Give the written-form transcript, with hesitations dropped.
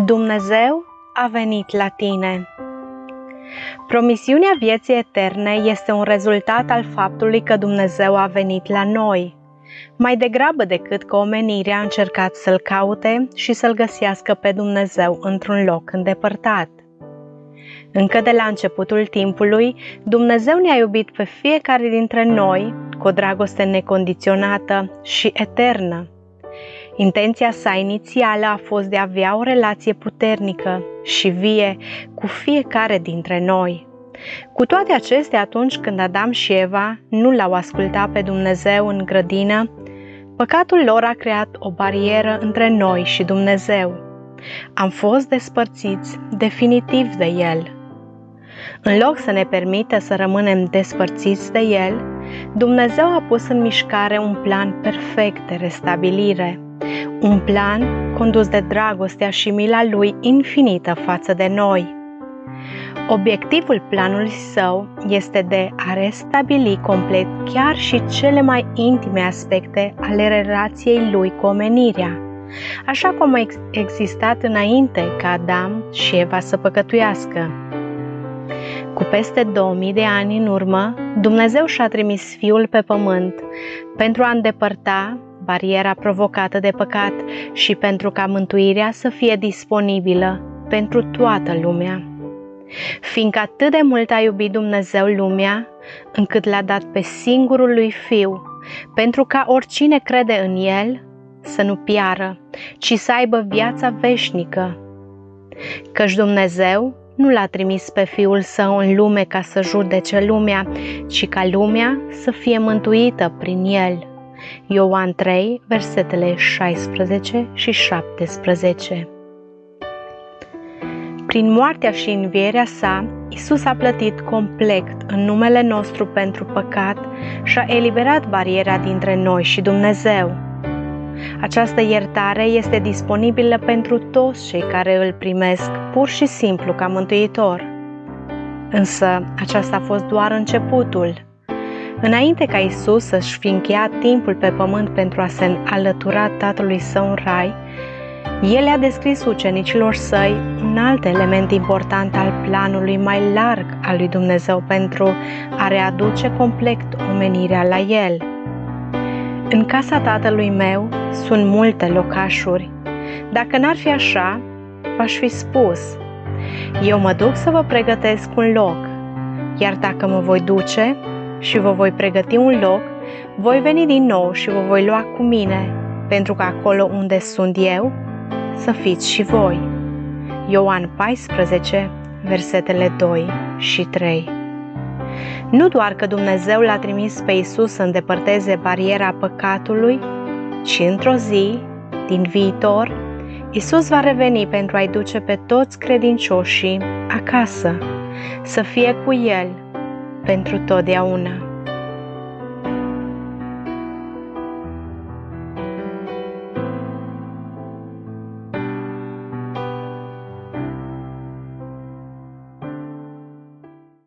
Dumnezeu a venit la tine. Promisiunea vieții eterne este un rezultat al faptului că Dumnezeu a venit la noi, mai degrabă decât că omenirea a încercat să-L caute și să-L găsească pe Dumnezeu într-un loc îndepărtat. Încă de la începutul timpului, Dumnezeu ne-a iubit pe fiecare dintre noi cu o dragoste necondiționată și eternă. Intenția sa inițială a fost de a avea o relație puternică și vie cu fiecare dintre noi. Cu toate acestea, atunci când Adam și Eva nu l-au ascultat pe Dumnezeu în grădină, păcatul lor a creat o barieră între noi și Dumnezeu. Am fost despărțiți definitiv de El. În loc să ne permită să rămânem despărțiți de El, Dumnezeu a pus în mișcare un plan perfect de restabilire. Un plan condus de dragostea și mila Lui infinită față de noi. Obiectivul planului său este de a restabili complet chiar și cele mai intime aspecte ale relației Lui cu omenirea, așa cum a existat înainte ca Adam și Eva să păcătuiască. Cu peste 2000 de ani în urmă, Dumnezeu și-a trimis Fiul pe pământ pentru a îndepărta bariera provocată de păcat și pentru ca mântuirea să fie disponibilă pentru toată lumea. Fiindcă atât de mult a iubit Dumnezeu lumea, încât l-a dat pe singurul lui Fiu, pentru ca oricine crede în El să nu piară, ci să aibă viața veșnică. Căci Dumnezeu nu l-a trimis pe Fiul Său în lume ca să judece lumea, ci ca lumea să fie mântuită prin El. Ioan 3, versetele 16 și 17. Prin moartea și învierea sa, Iisus a plătit complet în numele nostru pentru păcat și a eliberat bariera dintre noi și Dumnezeu. Această iertare este disponibilă pentru toți cei care îl primesc pur și simplu ca mântuitor. Însă, aceasta a fost doar începutul. Înainte ca Iisus să-și fi încheiat timpul pe pământ pentru a se alătura Tatălui Său în Rai, El a descris ucenicilor Săi un alt element important al planului mai larg al lui Dumnezeu pentru a readuce complet omenirea la El. În casa Tatălui meu sunt multe locașuri. Dacă n-ar fi așa, v-aș fi spus: eu mă duc să vă pregătesc un loc, iar dacă mă voi duce și vă voi pregăti un loc, voi veni din nou și vă voi lua cu mine, pentru că acolo unde sunt eu, să fiți și voi. Ioan 14, versetele 2 și 3. Nu doar că Dumnezeu l-a trimis pe Iisus să îndepărteze bariera păcatului, ci într-o zi, din viitor, Iisus va reveni pentru a-i duce pe toți credincioșii acasă, să fie cu El pentru totdeauna.